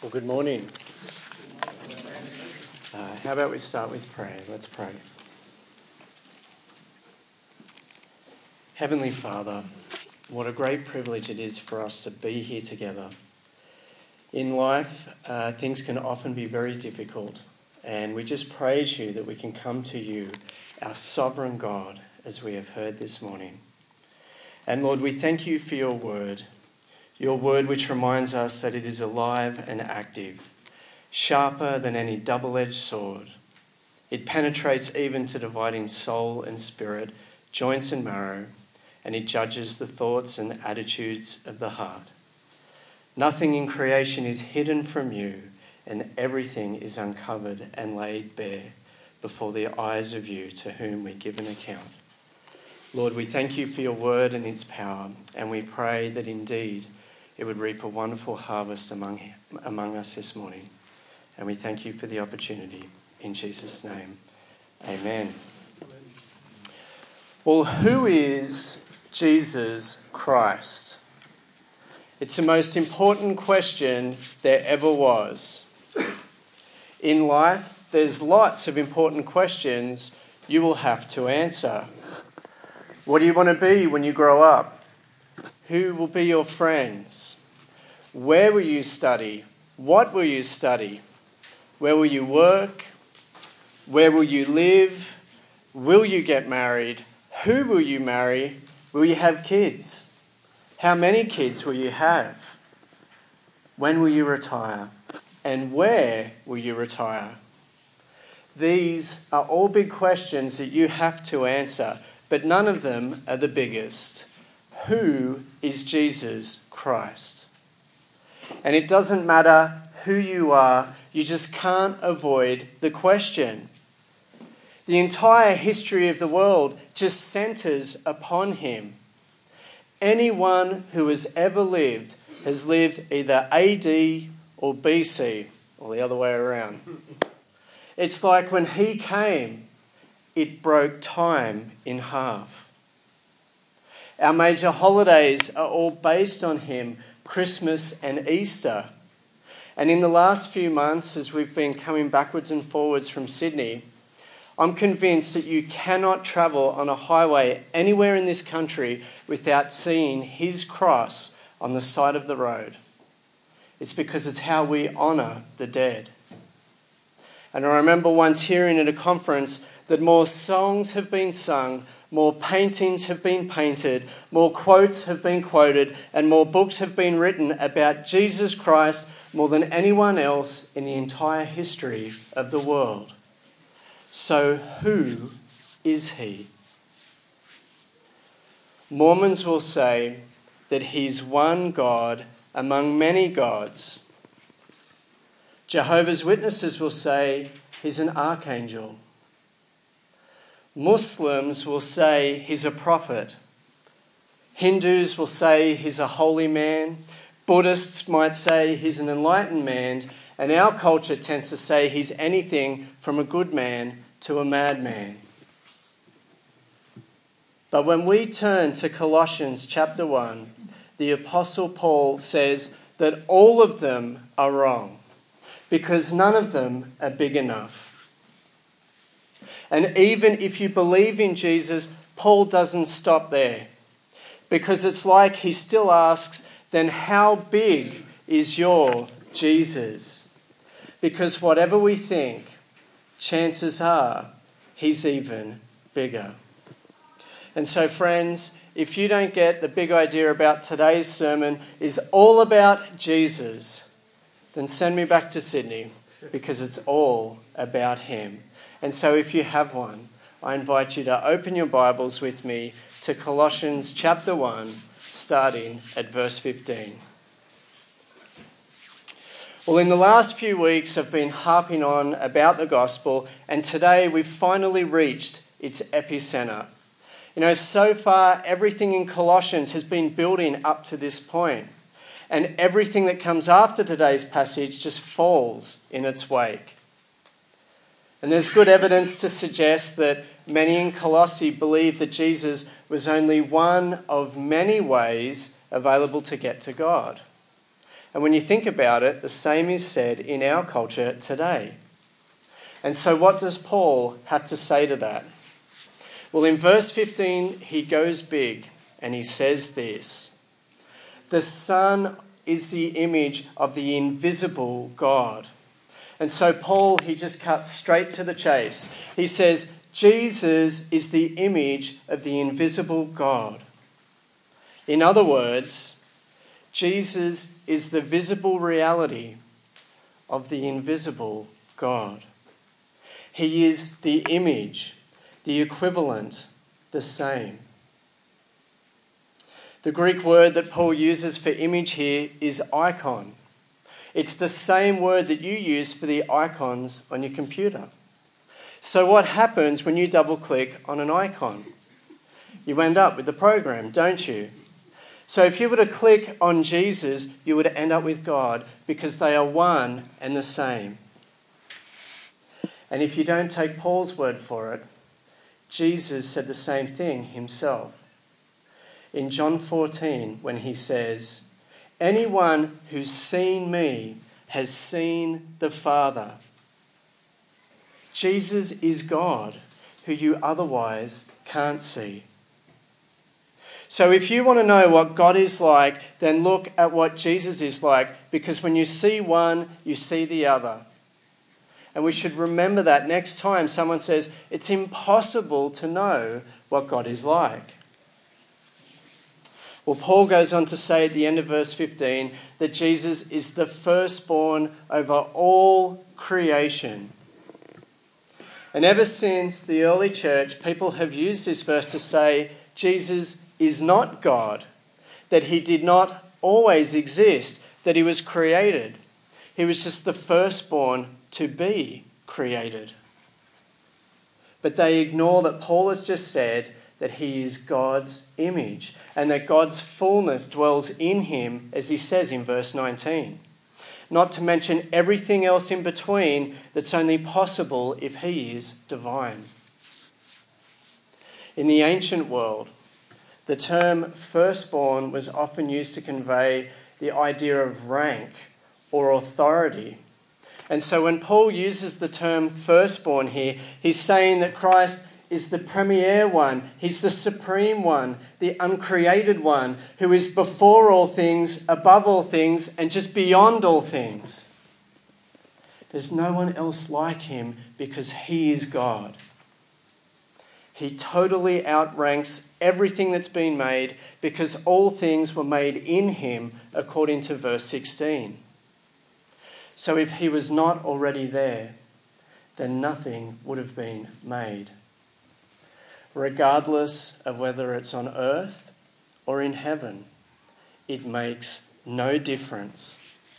Well, good morning. How about we start with prayer? Let's pray. Heavenly Father, what a great privilege it is for us to be here together. In life, things can often be very difficult, and we just praise you that we can come to you, our sovereign God, as we have heard this morning. And Lord, we thank you for your word which reminds us that it is alive and active, sharper than any double-edged sword. It penetrates even to dividing soul and spirit, joints and marrow, and it judges the thoughts and attitudes of the heart. Nothing in creation is hidden from you, and everything is uncovered and laid bare before the eyes of you to whom we give an account. Lord, we thank you for your word and its power, and we pray that indeed it would reap a wonderful harvest among us this morning. And we thank you for the opportunity. In Jesus' name, amen. Well, who is Jesus Christ? It's the most important question there ever was. In life, there's lots of important questions you will have to answer. What do you want to be when you grow up? Who will be your friends? Where will you study? What will you study? Where will you work? Where will you live? Will you get married? Who will you marry? Will you have kids? How many kids will you have? When will you retire? And where will you retire? These are all big questions that you have to answer, but none of them are the biggest. Who is Jesus Christ? And it doesn't matter who you are, you just can't avoid the question. The entire history of the world just centres upon him. Anyone who has ever lived has lived either AD or BC, or the other way around. It's like when he came, it broke time in half. Our major holidays are all based on him, Christmas and Easter. And in the last few months, as we've been coming backwards and forwards from Sydney, I'm convinced that you cannot travel on a highway anywhere in this country without seeing his cross on the side of the road. It's because it's how we honour the dead. And I remember once hearing at a conference that more songs have been sung, more paintings have been painted, more quotes have been quoted, and more books have been written about Jesus Christ more than anyone else in the entire history of the world. So who is he? Mormons will say that he's one God among many gods. Jehovah's Witnesses will say he's an archangel. Muslims will say he's a prophet. Hindus will say he's a holy man. Buddhists might say he's an enlightened man. And our culture tends to say he's anything from a good man to a madman. But when we turn to Colossians chapter 1, the Apostle Paul says that all of them are wrong because none of them are big enough. And even if you believe in Jesus, Paul doesn't stop there. Because it's like he still asks, then how big is your Jesus? Because whatever we think, chances are he's even bigger. And so friends, if you don't get the big idea about today's sermon is all about Jesus, then send me back to Sydney because it's all about him. And so if you have one, I invite you to open your Bibles with me to Colossians chapter 1, starting at verse 15. Well, in the last few weeks, I've been harping on about the gospel, and today we've finally reached its epicenter. You know, so far, everything in Colossians has been building up to this point, and everything that comes after today's passage just falls in its wake. And there's good evidence to suggest that many in Colossae believe that Jesus was only one of many ways available to get to God. And when you think about it, the same is said in our culture today. And so what does Paul have to say to that? Well, in verse 15, he goes big and he says this: the Son is the image of the invisible God. And so Paul, he just cuts straight to the chase. He says, Jesus is the image of the invisible God. In other words, Jesus is the visible reality of the invisible God. He is the image, the equivalent, the same. The Greek word that Paul uses for image here is icon. It's the same word that you use for the icons on your computer. So what happens when you double-click on an icon? You end up with the program, don't you? So if you were to click on Jesus, you would end up with God, because they are one and the same. And if you don't take Paul's word for it, Jesus said the same thing himself. In John 14, when he says, anyone who's seen me has seen the Father. Jesus is God, who you otherwise can't see. So if you want to know what God is like, then look at what Jesus is like, because when you see one, you see the other. And we should remember that next time someone says, it's impossible to know what God is like. Well, Paul goes on to say at the end of verse 15 that Jesus is the firstborn over all creation. And ever since the early church, people have used this verse to say Jesus is not God, that he did not always exist, that he was created. He was just the firstborn to be created. But they ignore that Paul has just said that he is God's image and that God's fullness dwells in him, as he says in verse 19. Not to mention everything else in between that's only possible if he is divine. In the ancient world, the term firstborn was often used to convey the idea of rank or authority. And so when Paul uses the term firstborn here, he's saying that Christ is the premier one. He's the supreme one, the uncreated one, who is before all things, above all things, and just beyond all things. There's no one else like him because he is God. He totally outranks everything that's been made because all things were made in him, according to verse 16. So if he was not already there, then nothing would have been made. Regardless of whether it's on earth or in heaven, it makes no difference.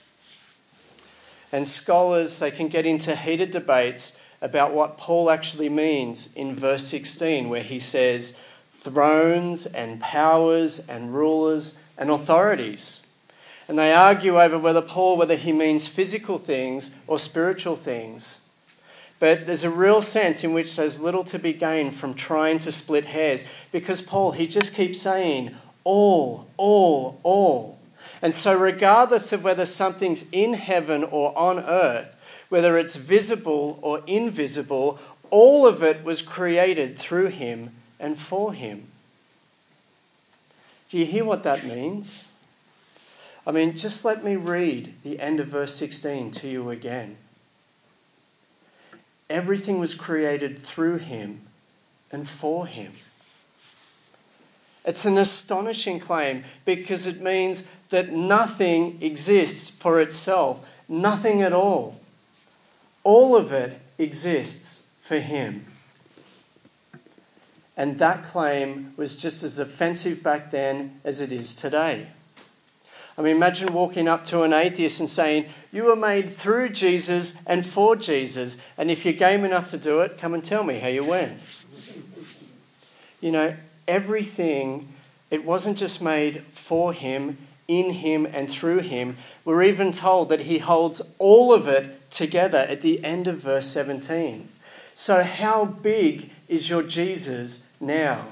And scholars, they can get into heated debates about what Paul actually means in verse 16, where he says thrones and powers and rulers and authorities. And they argue over whether he means physical things or spiritual things. But there's a real sense in which there's little to be gained from trying to split hairs, because Paul, he just keeps saying all. And so regardless of whether something's in heaven or on earth, whether it's visible or invisible, all of it was created through him and for him. Do you hear what that means? I mean, just let me read the end of verse 16 to you again. Everything was created through him and for him. It's an astonishing claim because it means that nothing exists for itself, nothing at all. All of it exists for him. And that claim was just as offensive back then as it is today. I mean, imagine walking up to an atheist and saying, you were made through Jesus and for Jesus, and if you're game enough to do it, come and tell me how you went. You know, everything, it wasn't just made for him, in him and through him. We're even told that he holds all of it together at the end of verse 17. So how big is your Jesus now?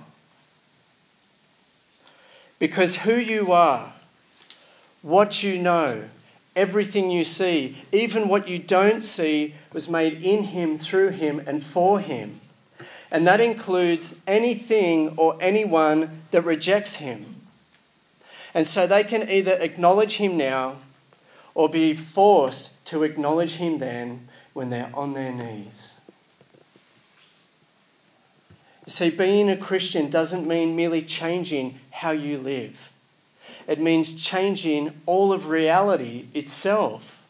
Because who you are, what you know, Everything you see, even what you don't see, was made in him, through him, and for him. And that includes anything or anyone that rejects him. And so they can either acknowledge him now or be forced to acknowledge him then when they're on their knees. You see, being a Christian doesn't mean merely changing how you live. It means changing all of reality itself.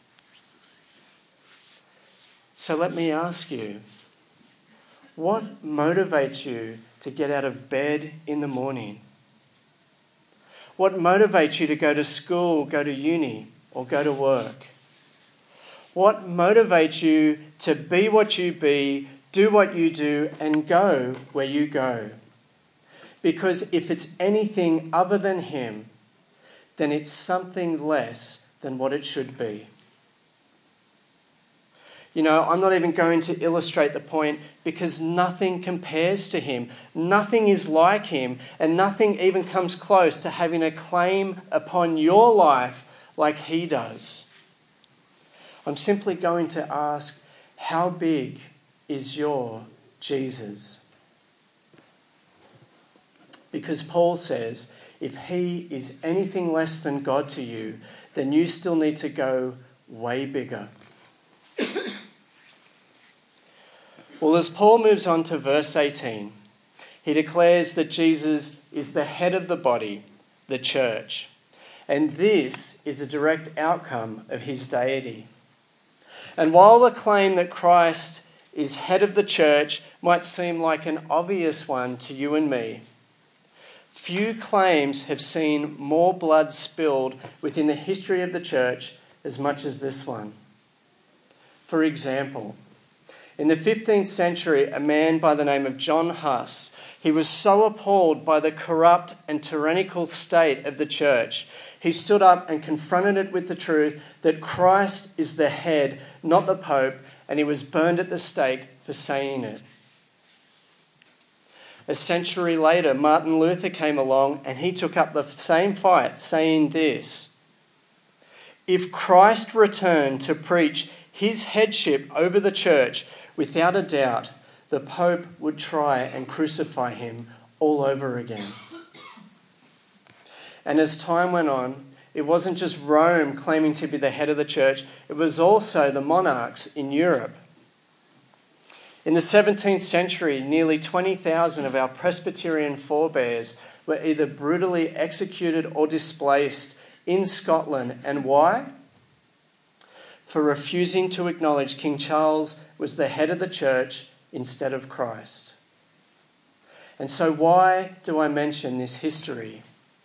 So let me ask you, what motivates you to get out of bed in the morning? What motivates you to go to school, go to uni, or go to work? What motivates you to be what you be, do what you do, and go where you go? Because if it's anything other than him, then it's something less than what it should be. You know, I'm not even going to illustrate the point because nothing compares to him. Nothing is like him, and nothing even comes close to having a claim upon your life like he does. I'm simply going to ask, how big is your Jesus? Because Paul says, if he is anything less than God to you, then you still need to go way bigger. Well, as Paul moves on to verse 18, he declares that Jesus is the head of the body, the church. And this is a direct outcome of his deity. And while the claim that Christ is head of the church might seem like an obvious one to you and me, few claims have seen more blood spilled within the history of the church as much as this one. For example, in the 15th century, a man by the name of John Huss, he was so appalled by the corrupt and tyrannical state of the church, he stood up and confronted it with the truth that Christ is the head, not the Pope, and he was burned at the stake for saying it. A century later, Martin Luther came along and he took up the same fight, saying this: if Christ returned to preach his headship over the church, without a doubt, the Pope would try and crucify him all over again. And as time went on, it wasn't just Rome claiming to be the head of the church, it was also the monarchs in Europe. In the 17th century, nearly 20,000 of our Presbyterian forebears were either brutally executed or displaced in Scotland. And why? For refusing to acknowledge King Charles was the head of the church instead of Christ. And so why do I mention this history?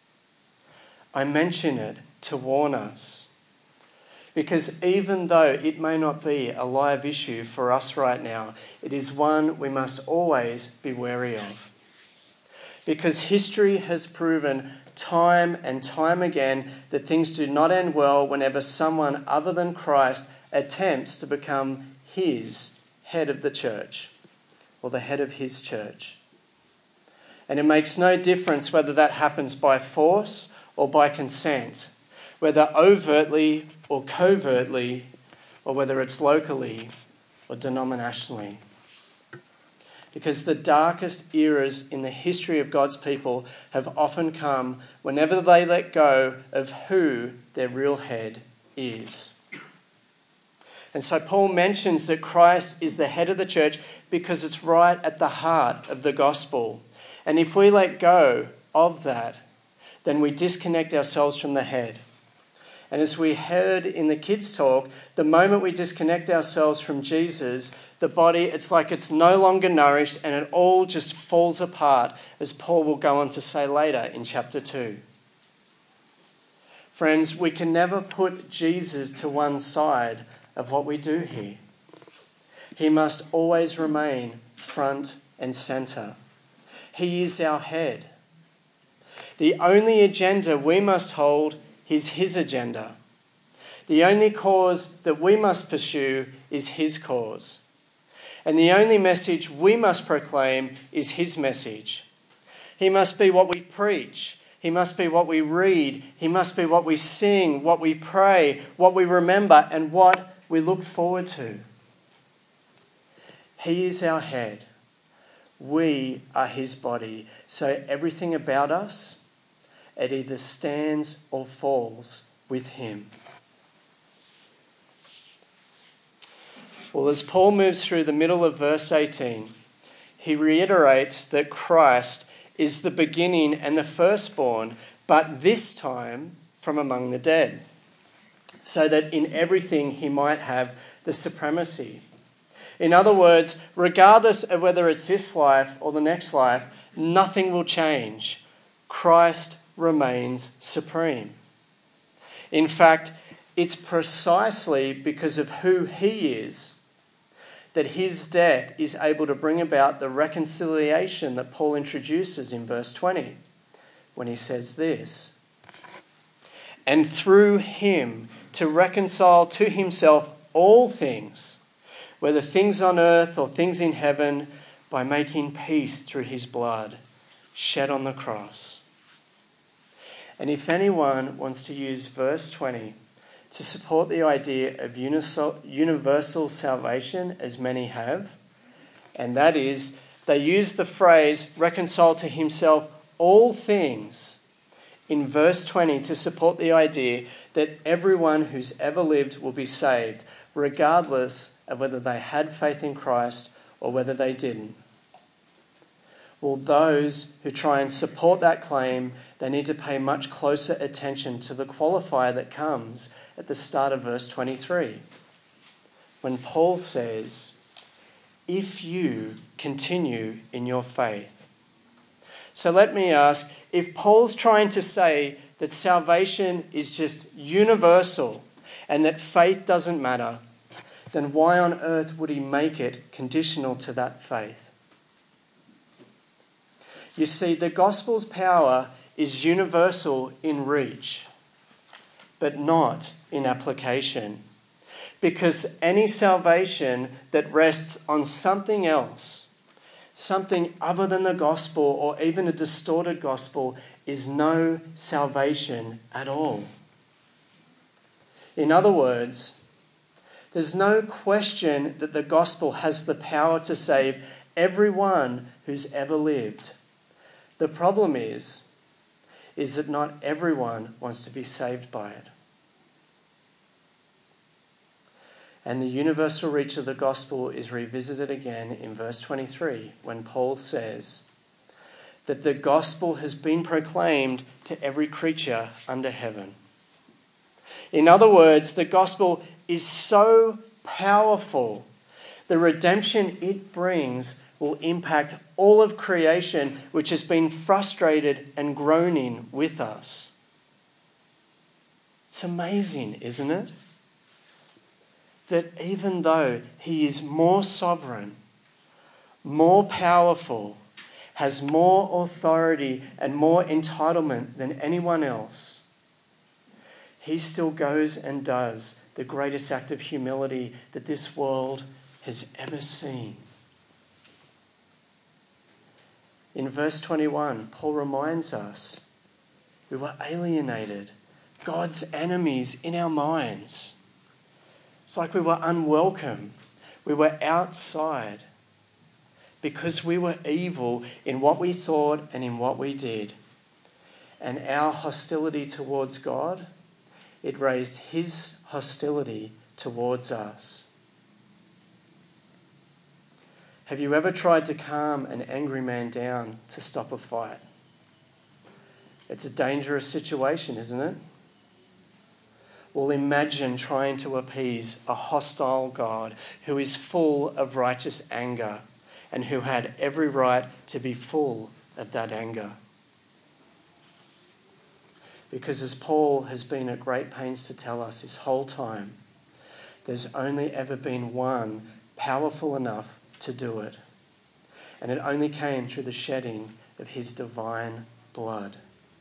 I mention it to warn us. Because even though it may not be a live issue for us right now, it is one we must always be wary of. Because history has proven time and time again that things do not end well whenever someone other than Christ attempts to become his head of the church, or the head of his church. And it makes no difference whether that happens by force or by consent, whether overtly or covertly, or whether it's locally or denominationally. Because the darkest eras in the history of God's people have often come whenever they let go of who their real head is. And so Paul mentions that Christ is the head of the church because it's right at the heart of the gospel. And if we let go of that, then we disconnect ourselves from the head. And as we heard in the kids' talk, the moment we disconnect ourselves from Jesus, the body, it's like it's no longer nourished and it all just falls apart, as Paul will go on to say later in chapter 2. Friends, we can never put Jesus to one side of what we do here. He must always remain front and centre. He is our head. The only agenda we must hold is his agenda. The only cause that we must pursue is his cause. And the only message we must proclaim is his message. He must be what we preach. He must be what we read. He must be what we sing, what we pray, what we remember, and what we look forward to. He is our head. We are his body. So everything about us, it either stands or falls with him. Well, as Paul moves through the middle of verse 18, he reiterates that Christ is the beginning and the firstborn, but this time from among the dead, so that in everything he might have the supremacy. In other words, regardless of whether it's this life or the next life, nothing will change. Christ remains supreme. In fact, it's precisely because of who he is that his death is able to bring about the reconciliation that Paul introduces in verse 20 when he says this, "And through him to reconcile to himself all things, whether things on earth or things in heaven, by making peace through his blood shed on the cross." And if anyone wants to use verse 20 to support the idea of universal salvation, as many have, and that is, they use the phrase reconcile to himself all things in verse 20 to support the idea that everyone who's ever lived will be saved, regardless of whether they had faith in Christ or whether they didn't. Well, those who try and support that claim, they need to pay much closer attention to the qualifier that comes at the start of verse 23, when Paul says, "If you continue in your faith." So let me ask, if Paul's trying to say that salvation is just universal and that faith doesn't matter, then why on earth would he make it conditional to that faith? You see, the gospel's power is universal in reach, but not in application. Because any salvation that rests on something else, something other than the gospel or even a distorted gospel, is no salvation at all. In other words, there's no question that the gospel has the power to save everyone who's ever lived. The problem is that not everyone wants to be saved by it. And the universal reach of the gospel is revisited again in verse 23 when Paul says that the gospel has been proclaimed to every creature under heaven. In other words, the gospel is so powerful, the redemption it brings will impact all of creation, which has been frustrated and groaning with us. It's amazing, isn't it? That even though he is more sovereign, more powerful, has more authority and more entitlement than anyone else, he still goes and does the greatest act of humility that this world has ever seen. In verse 21, Paul reminds us we were alienated, God's enemies in our minds. It's like we were unwelcome. We were outside because we were evil in what we thought and in what we did. And our hostility towards God, it raised his hostility towards us. Have you ever tried to calm an angry man down to stop a fight? It's a dangerous situation, isn't it? Well, imagine trying to appease a hostile God who is full of righteous anger and who had every right to be full of that anger. Because as Paul has been at great pains to tell us this whole time, there's only ever been one powerful enough to do it. And it only came through the shedding of his divine blood.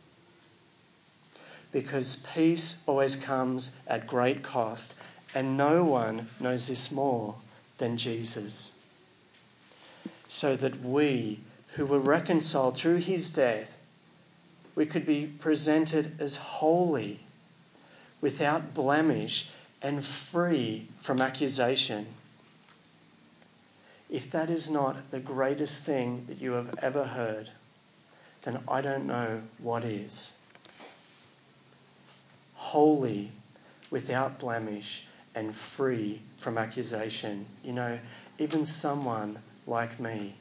Because peace always comes at great cost, and no one knows this more than Jesus. So that we, who were reconciled through his death, we could be presented as holy, without blemish, and free from accusation. If that is not the greatest thing that you have ever heard, then I don't know what is. Holy, without blemish, and free from accusation. You know, even someone like me.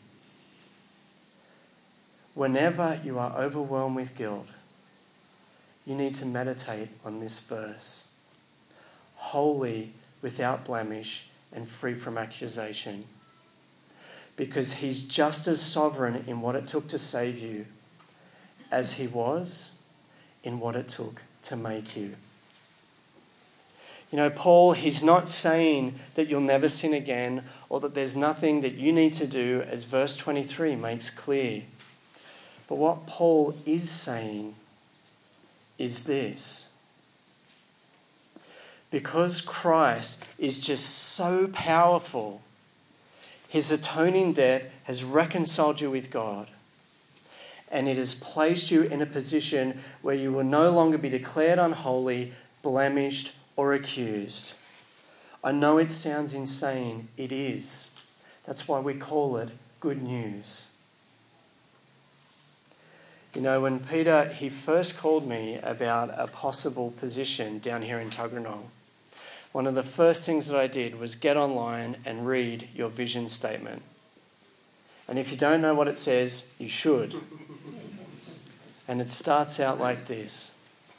Whenever you are overwhelmed with guilt, you need to meditate on this verse. Holy, without blemish, and free from accusation. Because he's just as sovereign in what it took to save you as he was in what it took to make you. You know, Paul, he's not saying that you'll never sin again or that there's nothing that you need to do, as verse 23 makes clear. But what Paul is saying is this. Because Christ is just so powerful, his atoning death has reconciled you with God. And it has placed you in a position where you will no longer be declared unholy, blemished, or accused. I know it sounds insane. It is. That's why we call it good news. You know, when Peter, he first called me about a possible position down here in Tuggeranong, one of the first things that I did was get online and read your vision statement. And if you don't know what it says, you should. And it starts out like this.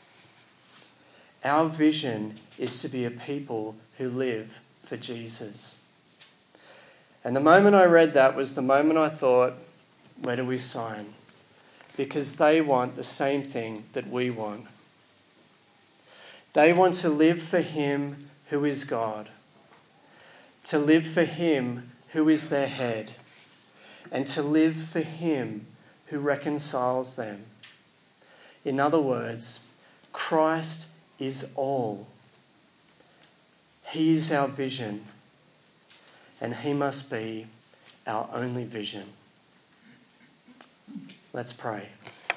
Our vision is to be a people who live for Jesus. And the moment I read that was the moment I thought, where do we sign? Because they want the same thing that we want. They want to live for him who is God, to live for him who is their head, and to live for him who reconciles them. In other words, Christ is all. He is our vision, and he must be our only vision. Let's pray.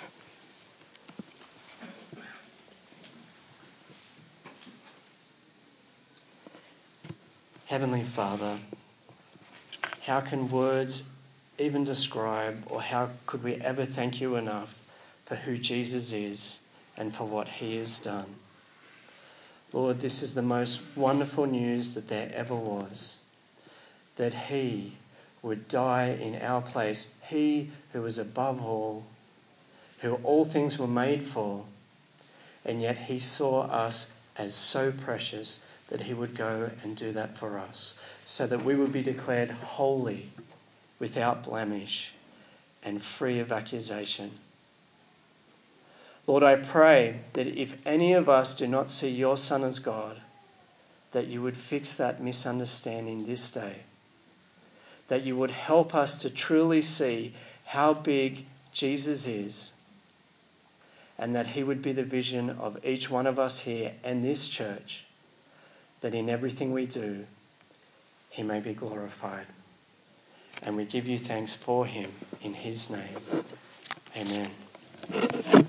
Heavenly Father, how can words even describe, or how could we ever thank you enough for who Jesus is and for what he has done? Lord, this is the most wonderful news that there ever was, that he would die in our place, he who is above all, who all things were made for, and yet he saw us as so precious that he would go and do that for us, so that we would be declared holy, without blemish, and free of accusation. Lord, I pray that if any of us do not see your Son as God, that you would fix that misunderstanding this day, that you would help us to truly see how big Jesus is, and that he would be the vision of each one of us here and this church, that in everything we do, he may be glorified. And we give you thanks for him in his name. Amen.